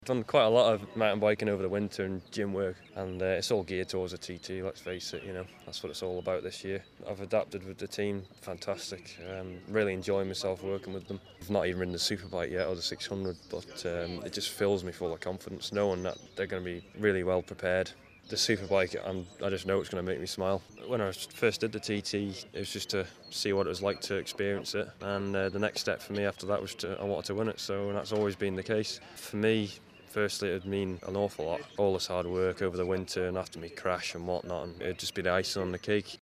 I've done quite a lot of mountain biking over the winter and gym work, and it's all geared towards a TT, let's face it, that's what it's all about this year. I've adapted with the team, fantastic, really enjoying myself working with them. I've not even ridden the Superbike yet or the 600, but it just fills me full of confidence knowing that they're going to be really well prepared. The Superbike, I just know it's going to make me smile. When I first did the TT, it was just to see what it was like to experience it, and the next step for me after that was I wanted to win it, so that's always been the case. For me, firstly, it would mean an awful lot. All this hard work over the winter and after me crash and whatnot, and it'd just be the icing on the cake.